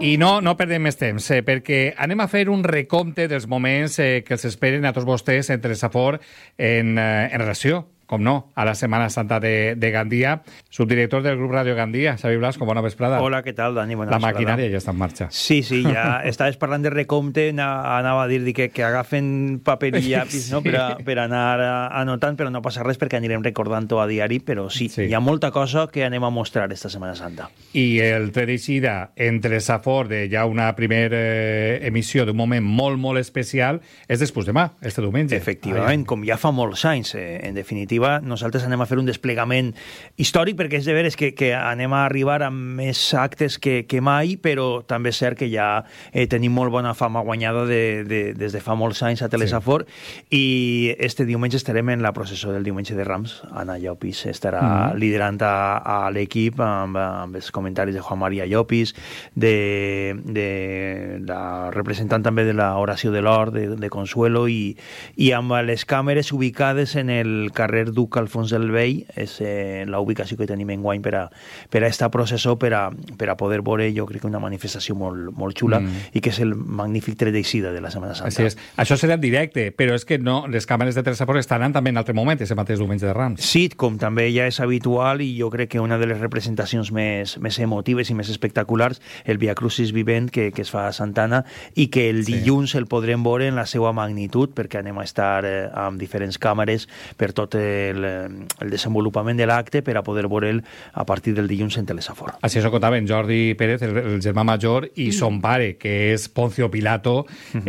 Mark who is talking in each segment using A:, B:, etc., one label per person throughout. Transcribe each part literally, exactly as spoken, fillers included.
A: I no, no perdem més temps, eh, perquè anem a fer un recompte dels moments eh, que els esperen a tots vostès entre Safor en, eh, en relació, com no, a la Setmana Santa de, de Gandia. Subdirector del grup Radio Gandia, Xavi Blasco, bona vesprada.
B: Hola, què tal, Dani? Bona
A: la
B: vesprada.
A: maquinària ja està en marxa.
B: Sí, sí, ja estaves parlant de recompte, anava a dir que, que agafen paper i llapis, sí. no?, per, a, per anar anotant, però no passa res perquè anirem recordant-ho a diari, però sí, sí, hi ha molta cosa que anem a mostrar esta Setmana Santa.
A: I el tret d'eixida entre Safor de ja una primera eh, emissió d'un moment molt, molt especial és després demà, este diumenge.
B: Efectivament, Ai. com ja fa molts anys, eh, en definitiva, nosaltres anem a fer un desplegament històric, perquè és de veres que, que anem a arribar amb més actes que, que mai, però també és cert que ja eh, tenim molt bona fama guanyada de, de, des de fa molts anys a Telesafor, sí. i este diumenge estarem en la processó del diumenge de Rams. Anna Llopis estarà mm. liderant a, a l'equip amb, amb els comentaris de Juan María Llopis, de, de la representant també de l'oració de l'Or, de, de Consuelo, i, i amb les càmeres ubicades en el carrer Duc Alfons del Vell, és eh, la ubicació que tenim en guany per a, per a esta processó, per a, per a poder veure, jo crec que una manifestació molt, molt xula, mm. i que és el magnífic tret d'eixida de la Setmana Santa.
A: Així és. Això serà en directe, però és que no, les càmeres de Telesafor estaran també en altre moment, ese mateix diumenge de Rams.
B: Sí, com també ja és habitual, i jo crec que una de les representacions més, més emotives i més espectaculars, el Via Crucis vivent que, que es fa a Santana, i que el dilluns sí. el podrem veure en la seva magnitud, perquè anem a estar eh, amb diferents càmeres per tot el, el desenvolupament de l'acte, per a poder veure'l a partir del dilluns en Telesafor.
A: Així ho contava en Jordi Pérez, el, el germà major, i mm. son pare, que és Poncio Pilato,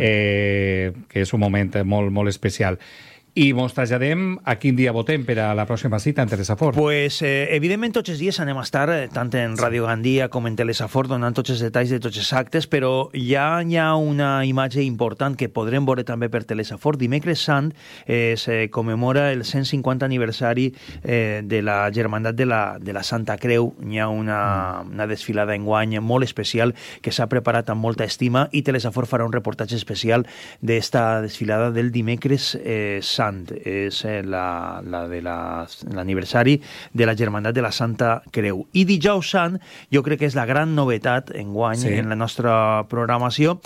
A: eh, que és un moment molt, molt especial. I mos traslladem a quin dia votem per a la pròxima cita en Telesafor.
B: Pues, eh, evidentment, tots els dies anem a estar, eh, tant en Radio Gandia com en Telesafor, donant tots els detalls de tots els actes, però ja hi ha una imatge important que podrem veure també per Telesafor. Dimecres Sant eh, se commemora el cent cinquanta aniversari eh, de la Germandat de la, de la Santa Creu. Hi ha una, una desfilada enguany molt especial que s'ha preparat amb molta estima, i Telesafor farà un reportatge especial d'esta desfilada del dimecres eh, Sant. És la, la de l'aniversari de la Germandat de la Santa Creu. I dijous Sant, jo crec que és la gran novetat enguany sí. en la nostra programació.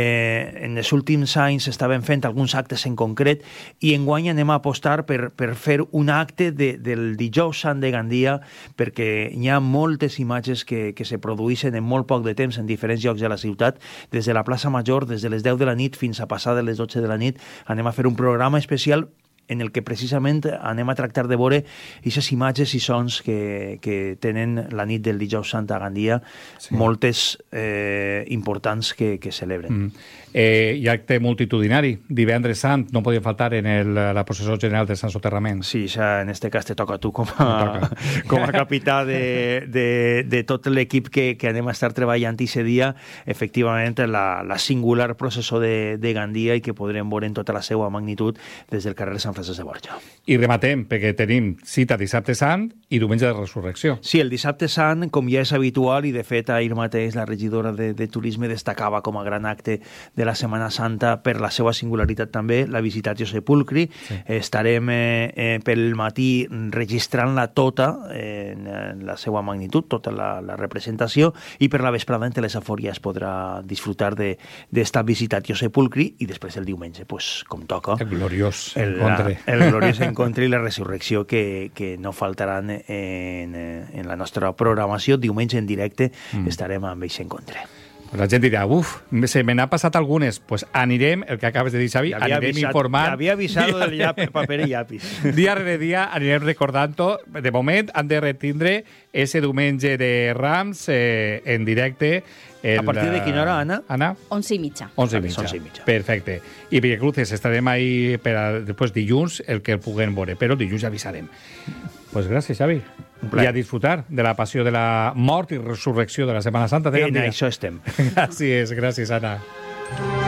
B: Eh, en els últims anys estaven fent alguns actes en concret, i enguany anem a apostar per, per fer un acte de, del dijous Sant de Gandia, perquè hi ha moltes imatges que, que se produeixen en molt poc de temps en diferents llocs de la ciutat, des de la plaça Major, des de les deu de la nit fins a passar de les dotze de la nit. Anem a fer un programa especial en el que precisament anem a tractar de veure aquestes imatges i sons que, que tenen la nit del dijous Sant a Gandia, sí. moltes eh, importants que, que celebren. Mm.
A: Eh, hi ha acte multitudinari. Divendres Sant no podia faltar en el, la processó general de Sant Soterrament.
B: Sí, ja en este cas te toca a tu com a, com a capità de, de, de tot l'equip que, que anem a estar treballant aquest dia, efectivament, la, la singular processó de, de Gandia, i que podrem veure en tota la seva magnitud des del carrer Sant Francesc de Borja.
A: I rematem, perquè tenim cita dissabte Sant i diumenge de Resurrecció.
B: Sí, el dissabte Sant, com ja és habitual, i de fet ahir mateix la regidora de, de Turisme destacava com a gran acte de la Setmana Santa, per la seva singularitat també, la Visitatio Sepulcri. Sí. Estarem eh, eh, pel matí registrant-la tota eh, en la seva magnitud, tota la, la representació, i per la vesprada en Telesafor ja es podrà disfrutar d'esta Visitatio Sepulcri, i després el diumenge, pues, com toca,
A: el gloriós
B: el,
A: encontre.
B: La, el gloriós encontre i la resurrecció que, que no faltaran en, en la nostra programació. Diumenge en directe mm. estarem amb aquest encontre.
A: Pues la gent dirà, uf, se me n'ha passat algunes. Pues anirem, el que acabes de dir, Xavi, anirem avisat, informant.
B: T'havia avisat del llap, paper i llapis.
A: Dia rere dia anirem recordant-ho. De moment han de retindre ese diumenge de Rams eh, en directe. El,
B: a partir de quina hora, Anna?
A: Anna?
C: Onze i mitja.
A: Onze i mitja.
B: Onze i mitja.
A: Perfecte. I Villa Cruces estarem ahí per a, després dilluns, el que el puguem veure, però dilluns ja avisarem. Pues gràcies, Xavi. I a disfrutar de la passió de la mort i resurrecció de la Setmana Santa de Gandia.
B: En això estem.
A: Gràcies, gràcies, Anna.